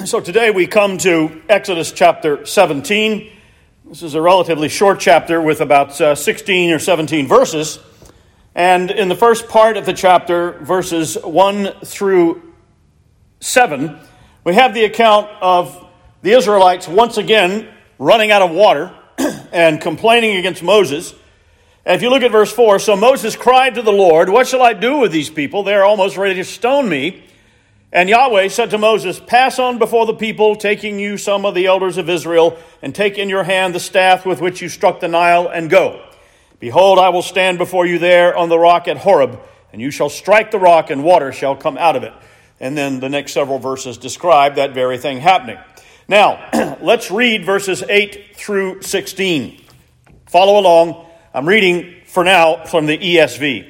So today we come to Exodus chapter 17. This is a relatively short chapter with about 16 or 17 verses. And in the first part of the chapter, verses 1 through 7, we have the account of the Israelites once again running out of water and complaining against Moses. And if you look at verse 4, so Moses cried to the Lord, "What shall I do with these people? They are almost ready to stone me." And Yahweh said to Moses, "Pass on before the people, taking you some of the elders of Israel, and take in your hand the staff with which you struck the Nile, and go. Behold, I will stand before you there on the rock at Horeb, and you shall strike the rock, and water shall come out of it." And then the next several verses describe that very thing happening. Now, let's read verses 8 through 16. Follow along. I'm reading for now from the ESV.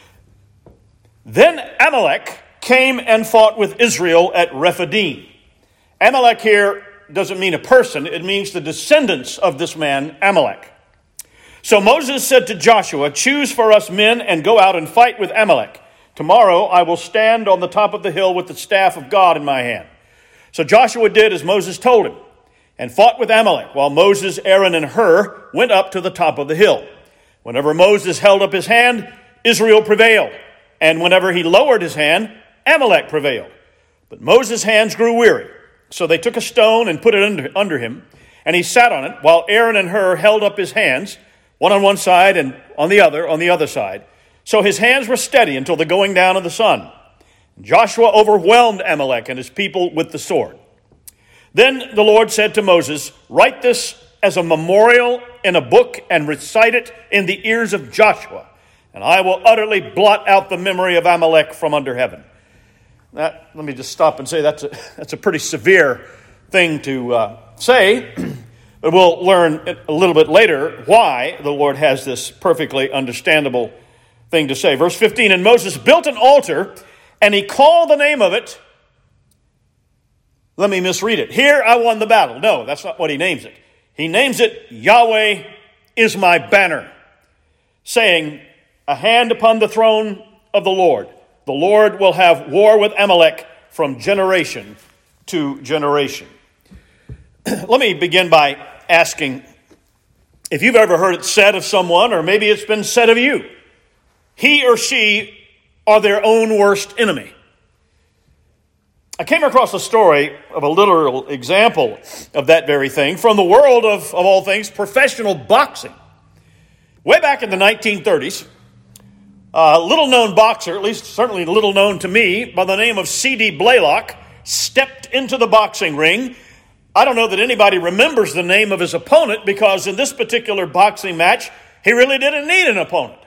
Then Amalek came and fought with Israel at Rephidim. Amalek here doesn't mean a person. It means the descendants of this man, Amalek. So Moses said to Joshua, "Choose for us men and go out and fight with Amalek. Tomorrow I will stand on the top of the hill with the staff of God in my hand." So Joshua did as Moses told him and fought with Amalek, while Moses, Aaron, and Hur went up to the top of the hill. Whenever Moses held up his hand, Israel prevailed. And whenever he lowered his hand, Amalek prevailed. But Moses' hands grew weary. So they took a stone and put it under him, and he sat on it, while Aaron and Hur held up his hands, one on one side and on the other side. So his hands were steady until the going down of the sun. Joshua overwhelmed Amalek and his people with the sword. Then the Lord said to Moses, "Write this as a memorial in a book and recite it in the ears of Joshua, and I will utterly blot out the memory of Amalek from under heaven." Let me just stop and say that's a pretty severe thing to say, but we'll learn a little bit later why the Lord has this perfectly understandable thing to say. Verse 15, "And Moses built an altar, and he called the name of it," let me misread it, "Here I won the battle." No, that's not what he names it. He names it, "Yahweh is my banner," saying, "A hand upon the throne of the Lord. The Lord will have war with Amalek from generation to generation." Let me begin by asking if you've ever heard it said of someone, or maybe it's been said of you, he or she are their own worst enemy. I came across a story of a literal example of that very thing from the world of all things, professional boxing. Way back in the 1930s, a little-known boxer, at least certainly little known to me, by the name of C.D. Blaylock, stepped into the boxing ring. I don't know that anybody remembers the name of his opponent, because in this particular boxing match, he really didn't need an opponent.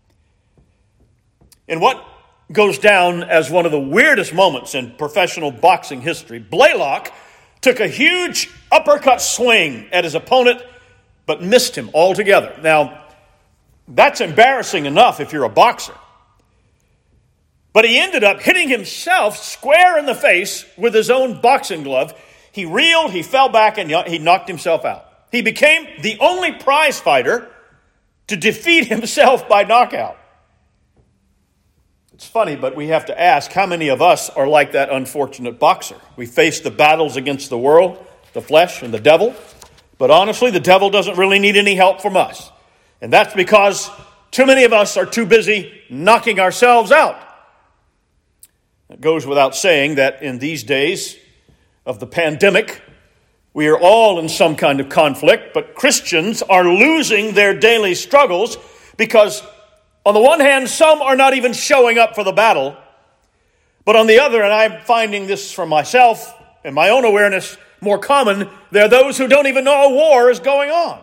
In what goes down as one of the weirdest moments in professional boxing history, Blaylock took a huge uppercut swing at his opponent, but missed him altogether. Now, that's embarrassing enough if you're a boxer. But he ended up hitting himself square in the face with his own boxing glove. He reeled, he fell back, and he knocked himself out. He became the only prize fighter to defeat himself by knockout. It's funny, but we have to ask, how many of us are like that unfortunate boxer? We face the battles against the world, the flesh, and the devil. But honestly, the devil doesn't really need any help from us. And that's because too many of us are too busy knocking ourselves out. It goes without saying that in these days of the pandemic, we are all in some kind of conflict, but Christians are losing their daily struggles because, on the one hand, some are not even showing up for the battle, but on the other, and I'm finding this for myself and my own awareness more common, there are those who don't even know a war is going on.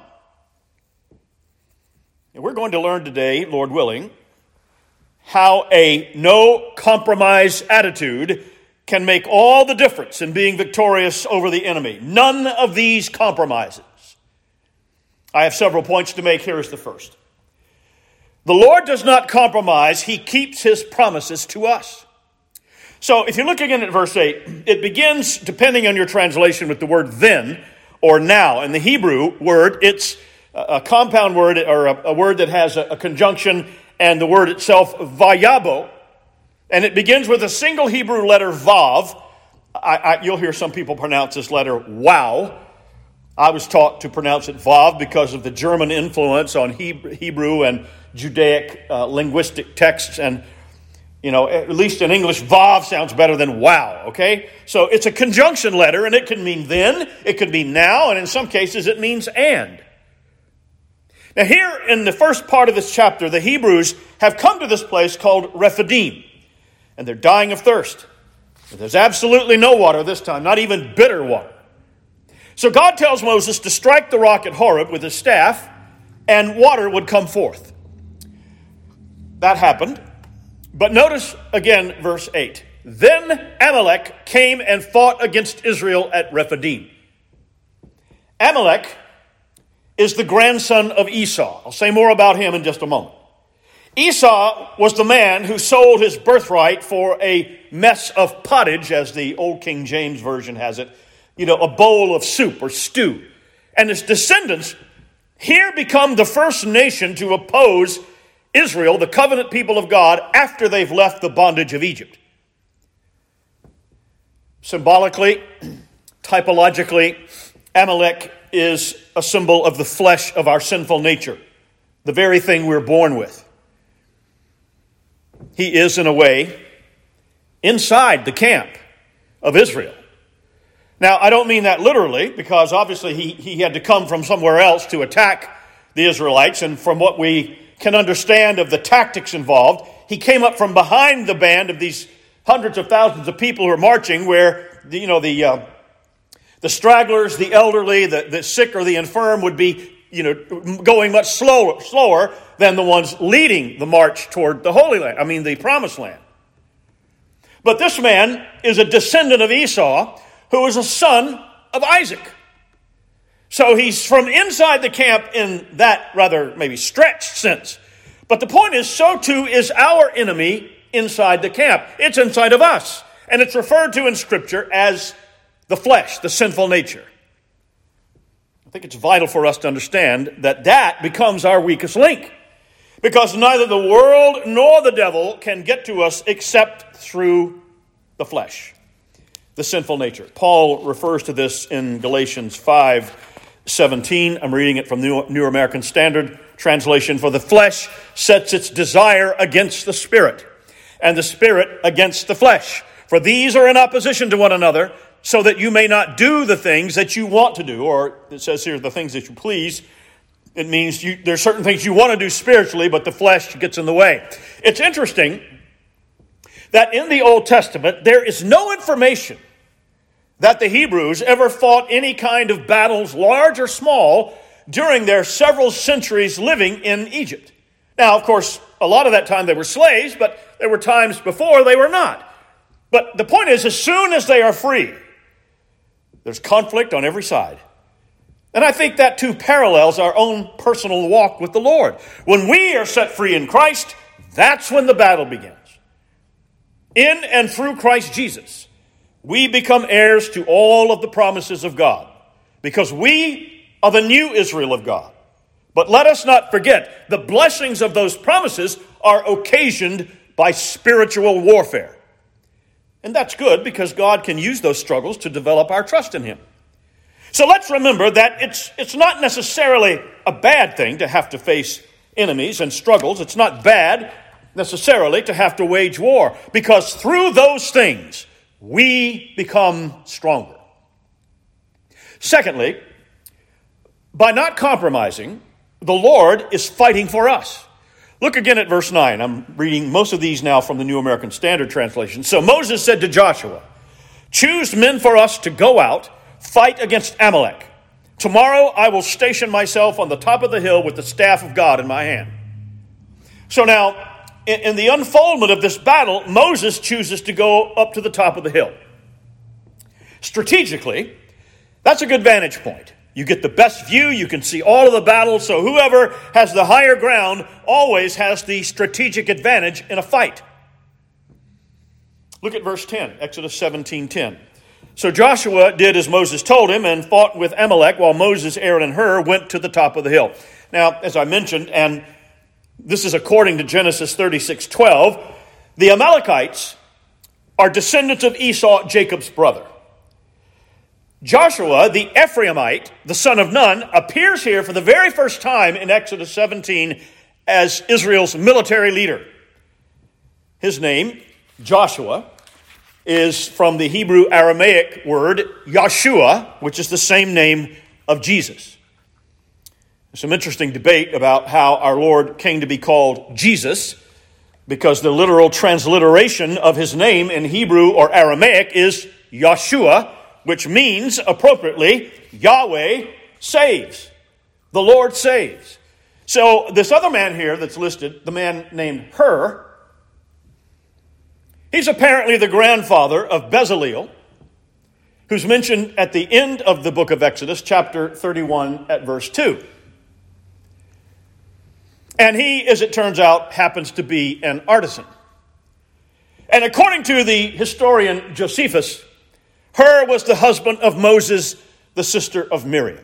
And we're going to learn today, Lord willing, how a no-compromise attitude can make all the difference in being victorious over the enemy. None of these compromises. I have several points to make. Here is the first. The Lord does not compromise. He keeps his promises to us. So if you look again at verse 8, it begins, depending on your translation, with the word then or now. In the Hebrew word, it's a compound word, or a word that has a conjunction, and the word itself, vayabo, and it begins with a single Hebrew letter, vav, You'll hear some people pronounce this letter wow. I was taught to pronounce it Vav because of the German influence on Hebrew and Judaic linguistic texts. And, at least in English, Vav sounds better than wow, okay? So it's a conjunction letter, and it can mean then, it could mean now, and in some cases it means and. Now here in the first part of this chapter, the Hebrews have come to this place called Rephidim, and they're dying of thirst. But there's absolutely no water this time, not even bitter water. So God tells Moses to strike the rock at Horeb with his staff, and water would come forth. That happened. But notice again verse 8. Then Amalek came and fought against Israel at Rephidim. Amalek is the grandson of Esau. I'll say more about him in just a moment. Esau was the man who sold his birthright for a mess of pottage, as the old King James Version has it, a bowl of soup or stew. And his descendants here become the first nation to oppose Israel, the covenant people of God, after they've left the bondage of Egypt. Symbolically, typologically, Amalek is a symbol of the flesh of our sinful nature, the very thing we're born with. He is, in a way, inside the camp of Israel. Now, I don't mean that literally, because obviously he had to come from somewhere else to attack the Israelites, and from what we can understand of the tactics involved, he came up from behind the band of these hundreds of thousands of people who are marching, where the stragglers, the elderly, the sick or the infirm would be going much slower than the ones leading the march toward the Holy Land, the Promised Land. But this man is a descendant of Esau, who is a son of Isaac. So he's from inside the camp in that rather maybe stretched sense. But the point is, so too is our enemy inside the camp. It's inside of us. And it's referred to in Scripture as the flesh, the sinful nature. I think it's vital for us to understand that becomes our weakest link. Because neither the world nor the devil can get to us except through the flesh, the sinful nature. Paul refers to this in Galatians 5:17. I'm reading it from the New American Standard Translation. For the flesh sets its desire against the spirit, and the spirit against the flesh. For these are in opposition to one another, so that you may not do the things that you want to do. Or it says here, the things that you please. It means there's certain things you want to do spiritually, but the flesh gets in the way. It's interesting that in the Old Testament, there is no information that the Hebrews ever fought any kind of battles, large or small, during their several centuries living in Egypt. Now, of course, a lot of that time they were slaves, but there were times before they were not. But the point is, as soon as they are free, there's conflict on every side. And I think that too parallels our own personal walk with the Lord. When we are set free in Christ, that's when the battle begins. In and through Christ Jesus, we become heirs to all of the promises of God, because we are the new Israel of God. But let us not forget, the blessings of those promises are occasioned by spiritual warfare. And that's good, because God can use those struggles to develop our trust in Him. So let's remember that it's not necessarily a bad thing to have to face enemies and struggles. It's not bad necessarily to have to wage war, because through those things, we become stronger. Secondly, by not compromising, the Lord is fighting for us. Look again at verse 9. I'm reading most of these now from the New American Standard Translation. So Moses said to Joshua, "Choose men for us to go out, fight against Amalek. Tomorrow I will station myself on the top of the hill with the staff of God in my hand." So now, in the unfoldment of this battle, Moses chooses to go up to the top of the hill. Strategically, that's a good vantage point. You get the best view, you can see all of the battle, so whoever has the higher ground always has the strategic advantage in a fight. Look at verse 10, Exodus 17:10. So Joshua did as Moses told him and fought with Amalek, while Moses, Aaron, and Hur went to the top of the hill. Now, as I mentioned, and this is according to Genesis 36:12, the Amalekites are descendants of Esau, Jacob's brother. Joshua, the Ephraimite, the son of Nun, appears here for the very first time in Exodus 17 as Israel's military leader. His name, Joshua, is from the Hebrew Aramaic word Yeshua, which is the same name of Jesus. There's some interesting debate about how our Lord came to be called Jesus, because the literal transliteration of his name in Hebrew or Aramaic is Yeshua, which means appropriately, Yahweh saves. The Lord saves. So this other man here that's listed, the man named Hur, he's apparently the grandfather of Bezaleel, who's mentioned at the end of the book of Exodus, chapter 31 at verse 2. And he, as it turns out, happens to be an artisan. And according to the historian Josephus, Hur was the husband of Moses, the sister of Miriam.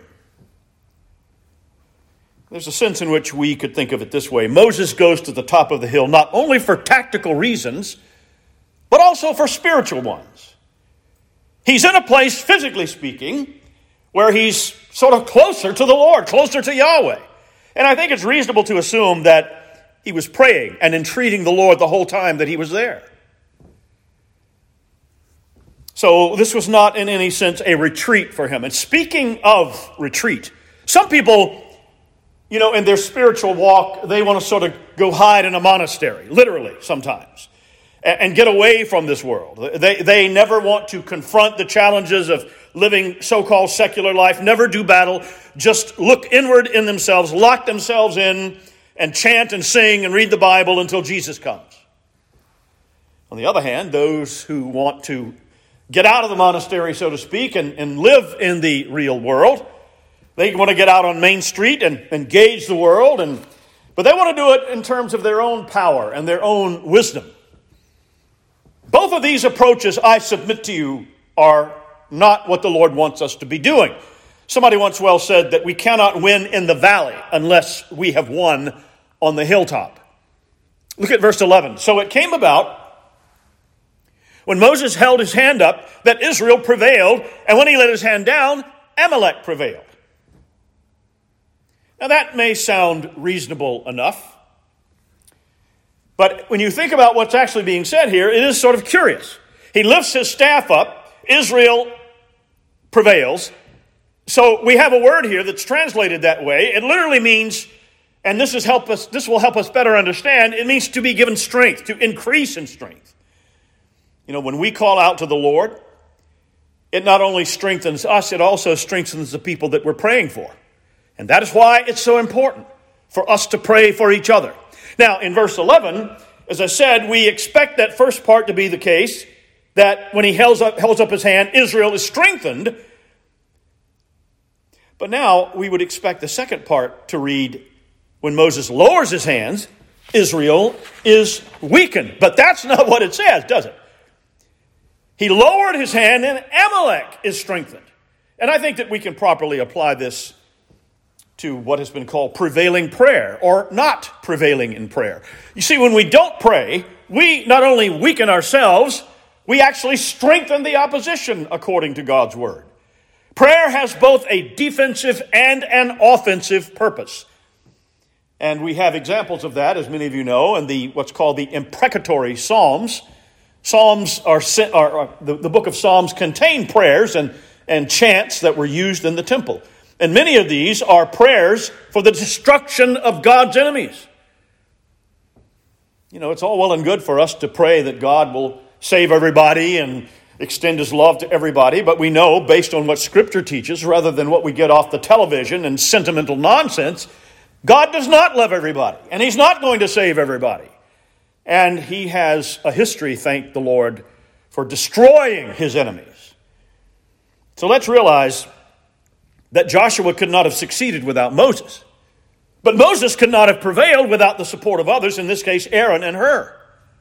There's a sense in which we could think of it this way. Moses goes to the top of the hill not only for tactical reasons, but also for spiritual ones. He's in a place, physically speaking, where he's sort of closer to the Lord, closer to Yahweh. And I think it's reasonable to assume that he was praying and entreating the Lord the whole time that he was there. So this was not in any sense a retreat for him. And speaking of retreat, some people, in their spiritual walk, they want to sort of go hide in a monastery, literally sometimes, and get away from this world. They never want to confront the challenges of living so-called secular life, never do battle, just look inward in themselves, lock themselves in, and chant and sing and read the Bible until Jesus comes. On the other hand, those who want to get out of the monastery, so to speak, and live in the real world, they want to get out on Main Street and engage the world, but they want to do it in terms of their own power and their own wisdom. Both of these approaches, I submit to you, are not what the Lord wants us to be doing. Somebody once well said that we cannot win in the valley unless we have won on the hilltop. Look at verse 11. So it came about, when Moses held his hand up, that Israel prevailed, and when he let his hand down, Amalek prevailed. Now that may sound reasonable enough, but when you think about what's actually being said here, it is sort of curious. He lifts his staff up, Israel prevails. So we have a word here that's translated that way. It literally means, and this will help us better understand, it means to be given strength, to increase in strength. When we call out to the Lord, it not only strengthens us, it also strengthens the people that we're praying for. And that is why it's so important for us to pray for each other. Now, in verse 11, as I said, we expect that first part to be the case, that when he holds up his hand, Israel is strengthened. But now we would expect the second part to read, when Moses lowers his hands, Israel is weakened. But that's not what it says, does it? He lowered his hand and Amalek is strengthened. And I think that we can properly apply this to what has been called prevailing prayer or not prevailing in prayer. You see, when we don't pray, we not only weaken ourselves, we actually strengthen the opposition according to God's word. Prayer has both a defensive and an offensive purpose. And we have examples of that, as many of you know, in what's called the imprecatory Psalms. The book of Psalms contain prayers and chants that were used in the temple. And many of these are prayers for the destruction of God's enemies. It's all well and good for us to pray that God will save everybody and extend his love to everybody, but we know, based on what Scripture teaches, rather than what we get off the television and sentimental nonsense, God does not love everybody, and he's not going to save everybody. And he has a history, thank the Lord, for destroying his enemies. So let's realize that Joshua could not have succeeded without Moses. But Moses could not have prevailed without the support of others, in this case Aaron and Hur.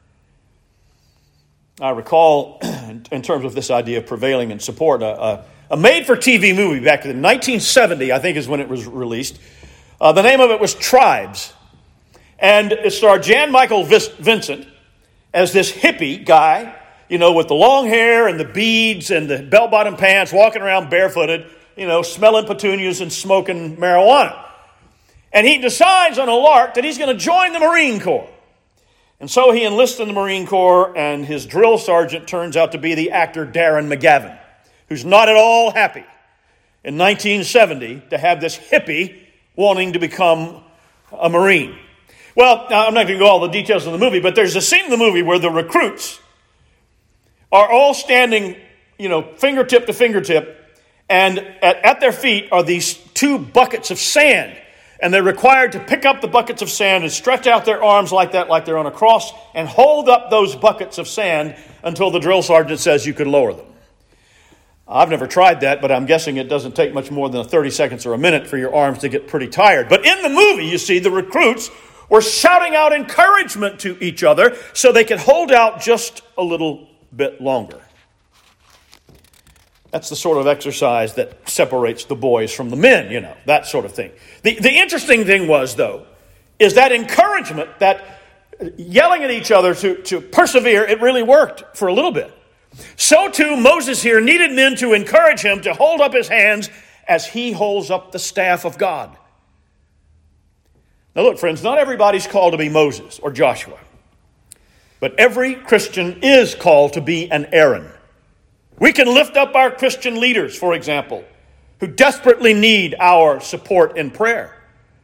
I recall, in terms of this idea of prevailing in support, a made-for-TV movie back in 1970, I think is when it was released. The name of it was Tribes. And it starred Jan Michael Vincent as this hippie guy. with the long hair and the beads and the bell-bottom pants, walking around barefooted, smelling petunias and smoking marijuana. And he decides on a lark that he's going to join the Marine Corps. And so he enlists in the Marine Corps, and his drill sergeant turns out to be the actor Darren McGavin, who's not at all happy in 1970 to have this hippie wanting to become a Marine. Well, now, I'm not going to go all the details of the movie, but there's a scene in the movie where the recruits are all standing, fingertip to fingertip, and at their feet are these 2 buckets of sand. And they're required to pick up the buckets of sand and stretch out their arms like that, like they're on a cross, and hold up those buckets of sand until the drill sergeant says you could lower them. I've never tried that, but I'm guessing it doesn't take much more than 30 seconds or a minute for your arms to get pretty tired. But in the movie, you see, the recruits were shouting out encouragement to each other so they could hold out just a little bit longer. That's the sort of exercise that separates the boys from the men, that sort of thing. The interesting thing was, though, is that encouragement, that yelling at each other to persevere, it really worked for a little bit. So too, Moses here needed men to encourage him to hold up his hands as he holds up the staff of God. Now look, friends, not everybody's called to be Moses or Joshua. But every Christian is called to be an Aaron. We can lift up our Christian leaders, for example, who desperately need our support in prayer.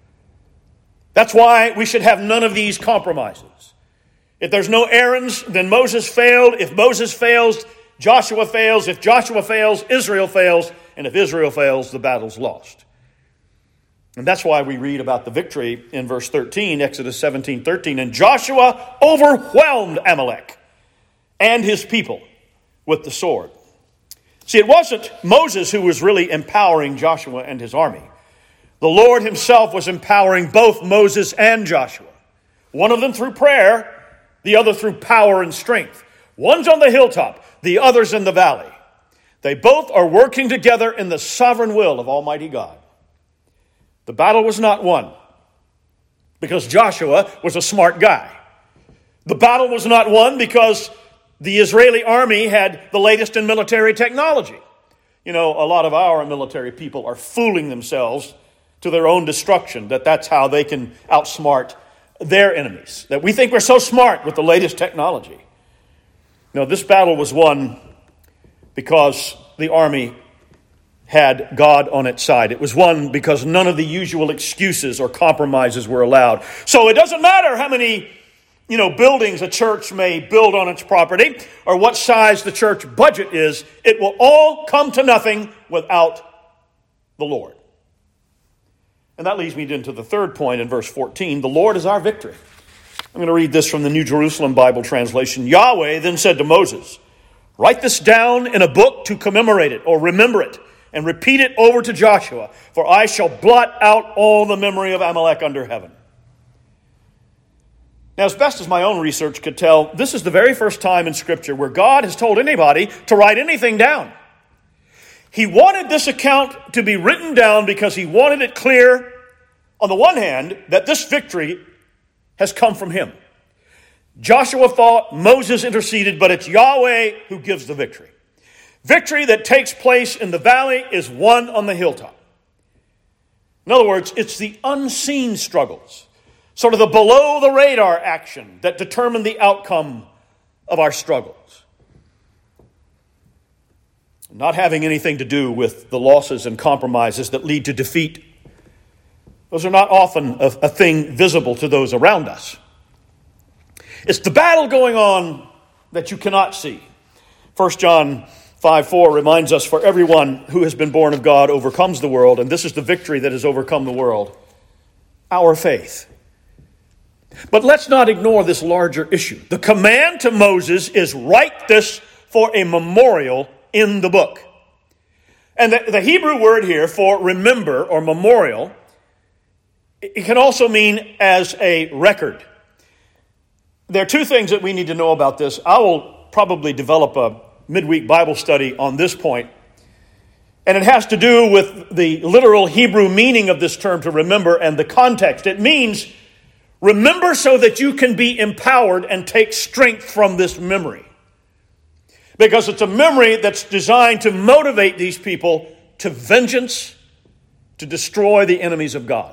That's why we should have none of these compromises. If there's no Aarons, then Moses failed. If Moses fails, Joshua fails. If Joshua fails, Israel fails. And if Israel fails, the battle's lost. And that's why we read about the victory in verse 13, Exodus 17:13. And Joshua overwhelmed Amalek and his people with the sword. See, it wasn't Moses who was really empowering Joshua and his army. The Lord himself was empowering both Moses and Joshua. One of them through prayer, the other through power and strength. One's on the hilltop, the other's in the valley. They both are working together in the sovereign will of Almighty God. The battle was not won because Joshua was a smart guy. The battle was not won because the Israeli army had the latest in military technology. A lot of our military people are fooling themselves to their own destruction, that's how they can outsmart their enemies. That we think we're so smart with the latest technology. No, this battle was won because the army had God on its side. It was won because none of the usual excuses or compromises were allowed. So it doesn't matter how many buildings a church may build on its property or what size the church budget is, it will all come to nothing without the Lord. And that leads me into the third point in verse 14. The Lord is our victory. I'm going to read this from the New Jerusalem Bible translation. Yahweh then said to Moses, "Write this down in a book to commemorate it or remember it and repeat it over to Joshua, for I shall blot out all the memory of Amalek under heaven." Now, as best as my own research could tell, this is the very first time in Scripture where God has told anybody to write anything down. He wanted this account to be written down because he wanted it clear, on the one hand, that this victory has come from him. Joshua fought, Moses interceded, but it's Yahweh who gives the victory. Victory that takes place in the valley is won on the hilltop. In other words, it's the unseen struggles, sort of the below-the-radar action that determine the outcome of our struggles. Not having anything to do with the losses and compromises that lead to defeat. Those are not often a thing visible to those around us. It's the battle going on that you cannot see. 1 John 5:4 reminds us, "For everyone who has been born of God overcomes the world, and this is the victory that has overcome the world, our faith." But let's not ignore this larger issue. The command to Moses is write this for a memorial in the book. And the Hebrew word here for remember or memorial, it can also mean as a record. There are two things that we need to know about this. I will probably develop a midweek Bible study on this point. And it has to do with the literal Hebrew meaning of this term to remember and the context. It means remember so that you can be empowered and take strength from this memory. because it's a memory that's designed to motivate these people to vengeance, to destroy the enemies of God.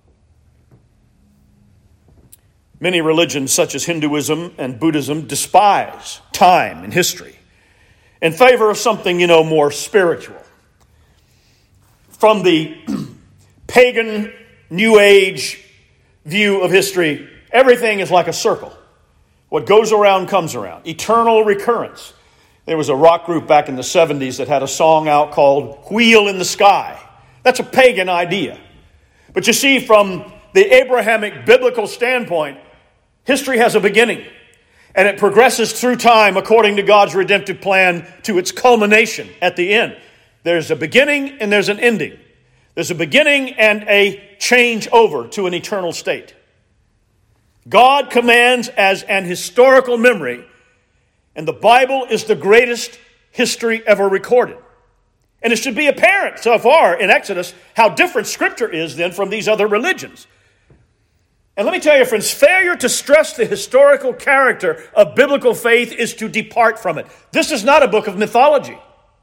Many religions, such as Hinduism and Buddhism, despise time and history in favor of something, more spiritual. From the pagan New Age view of history, everything is like a circle. What goes around comes around. Eternal recurrence. There was a rock group back in the 70s that had a song out called Wheel in the Sky. That's a pagan idea. But you see, from the Abrahamic biblical standpoint, history has a beginning, and it progresses through time according to God's redemptive plan to its culmination at the end. There's a beginning and there's an ending. There's a beginning and a change over to an eternal state. God commands as an historical memory, and the Bible is the greatest history ever recorded. And it should be apparent so far in Exodus how different Scripture is then from these other religions. And let me tell you, friends, failure to stress the historical character of biblical faith is to depart from it. This is not a book of mythology.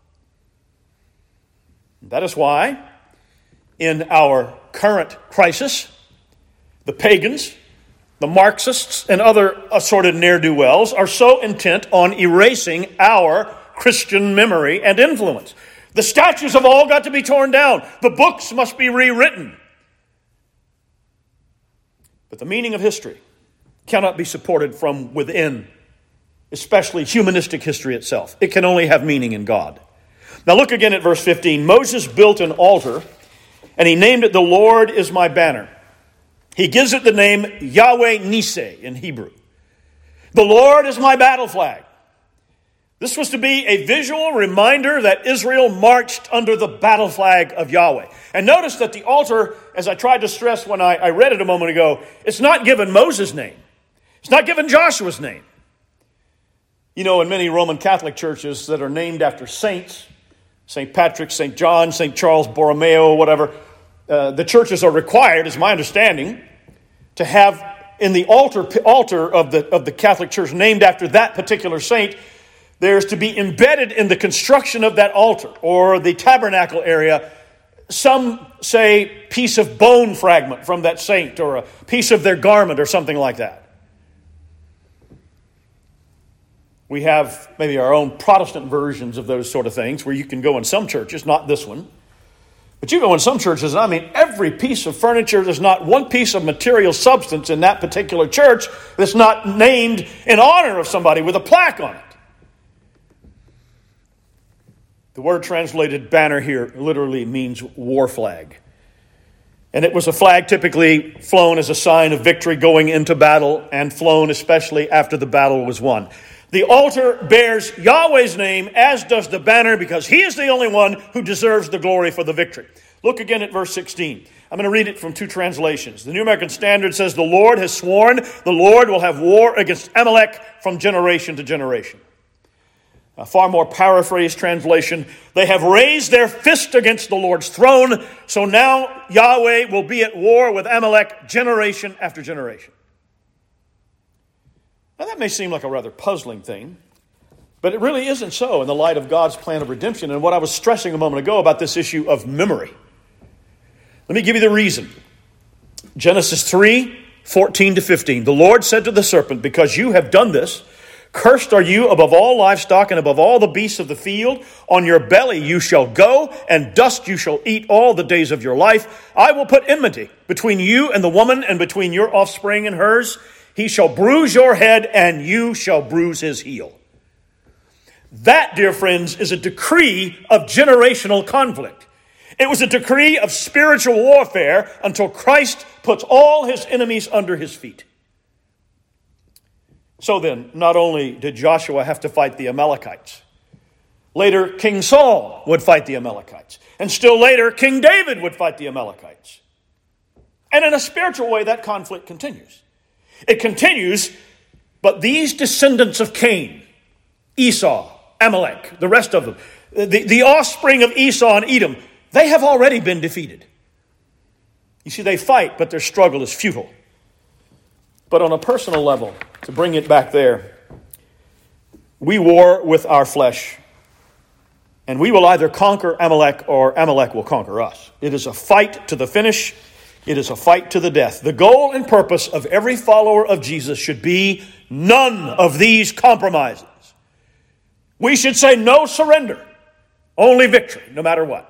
That is why, in our current crisis, the pagans, the Marxists, and other assorted ne'er-do-wells are so intent on erasing our Christian memory and influence. The statues have all got to be torn down. The books must be rewritten. But the meaning of history cannot be supported from within, especially humanistic history itself. It can only have meaning in God. Now look again at verse 15. Moses built an altar, and he named it, "The Lord is my banner." He gives it the name Yahweh Niseh in Hebrew. The Lord is my battle flag. This was to be a visual reminder that Israel marched under the battle flag of Yahweh. And notice that the altar, as I tried to stress when I read it a moment ago, it's not given Moses' name. It's not given Joshua's name. In many Roman Catholic churches that are named after saints, St. Patrick, St. John, St. Charles Borromeo, whatever, the churches are required, is my understanding, to have in the altar of the Catholic Church named after that particular saint, there's to be embedded in the construction of that altar or the tabernacle area, some say piece of bone fragment from that saint or a piece of their garment or something like that. We have maybe our own Protestant versions of those sort of things where you can go in some churches, not this one, but you go in some churches, and every piece of furniture, there's not one piece of material substance in that particular church that's not named in honor of somebody with a plaque on it. The word translated banner here literally means war flag. And it was a flag typically flown as a sign of victory going into battle and flown especially after the battle was won. The altar bears Yahweh's name, as does the banner, because he is the only one who deserves the glory for the victory. Look again at verse 16. I'm going to read it from two translations. The New American Standard says, "The Lord has sworn, the Lord will have war against Amalek from generation to generation." A far more paraphrased translation, "They have raised their fist against the Lord's throne, so now Yahweh will be at war with Amalek generation after generation." Now that may seem like a rather puzzling thing, but it really isn't so in the light of God's plan of redemption and what I was stressing a moment ago about this issue of memory. Let me give you the reason. Genesis 3:14-15. "The Lord said to the serpent, 'Because you have done this, cursed are you above all livestock and above all the beasts of the field. On your belly you shall go, and dust you shall eat all the days of your life. I will put enmity between you and the woman, and between your offspring and hers. He shall bruise your head, and you shall bruise his heel.'" That, dear friends, is a decree of generational conflict. It was a decree of spiritual warfare until Christ puts all his enemies under his feet. So then, not only did Joshua have to fight the Amalekites, later King Saul would fight the Amalekites, and still later King David would fight the Amalekites. And in a spiritual way, that conflict continues. It continues, but these descendants of Cain, Esau, Amalek, the rest of them, the offspring of Esau and Edom, they have already been defeated. You see, they fight, but their struggle is futile. But on a personal level, to bring it back there, we war with our flesh, and we will either conquer Amalek or Amalek will conquer us. It is a fight to the finish. It is a fight to the death. The goal and purpose of every follower of Jesus should be none of these compromises. We should say no surrender, only victory, no matter what.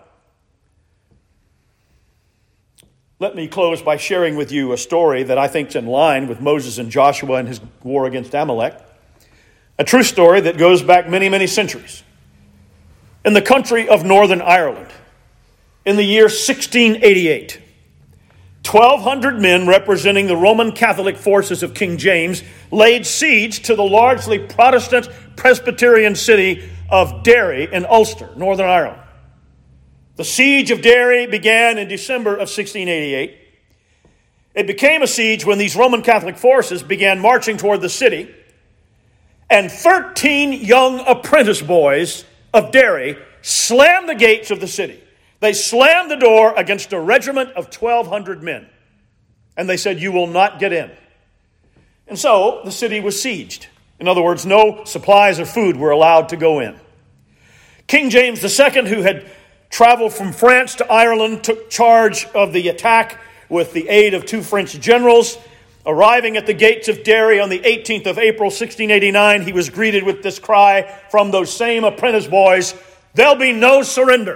Let me close by sharing with you a story that I think is in line with Moses and Joshua and his war against Amalek. A true story that goes back many, many centuries. In the country of Northern Ireland, in the year 1688, 1,200 men representing the Roman Catholic forces of King James laid siege to the largely Protestant Presbyterian city of Derry in Ulster, Northern Ireland. The siege of Derry began in December of 1688. It became a siege when these Roman Catholic forces began marching toward the city, and 13 young apprentice boys of Derry slammed the gates of the city. They slammed the door against a regiment of 1,200 men. And they said, "You will not get in." And so the city was sieged. In other words, no supplies or food were allowed to go in. King James II, who had traveled from France to Ireland, took charge of the attack with the aid of 2 French generals. Arriving at the gates of Derry on the 18th of April, 1689, he was greeted with this cry from those same apprentice boys, "There'll be no surrender."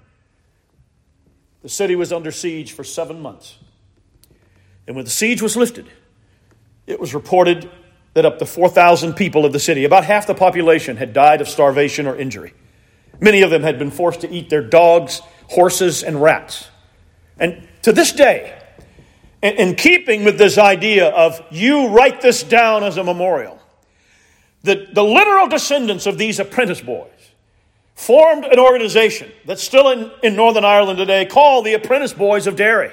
The city was under siege for 7 months. And when the siege was lifted, it was reported that up to 4,000 people of the city, about half the population, had died of starvation or injury. Many of them had been forced to eat their dogs, horses, and rats. And to this day, in keeping with this idea of you write this down as a memorial, the literal descendants of these apprentice boys formed an organization that's still in Northern Ireland today called the Apprentice Boys of Derry.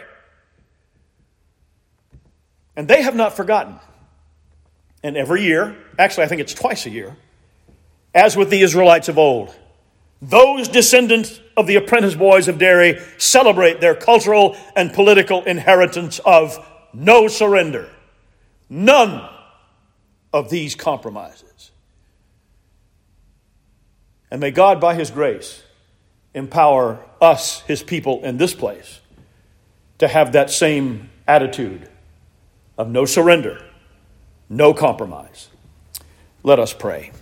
And they have not forgotten. And every year, actually I think it's twice a year, as with the Israelites of old, those descendants of the Apprentice Boys of Derry celebrate their cultural and political inheritance of no surrender. None of these compromises. And may God, by His grace, empower us, His people in this place, to have that same attitude of no surrender, no compromise. Let us pray.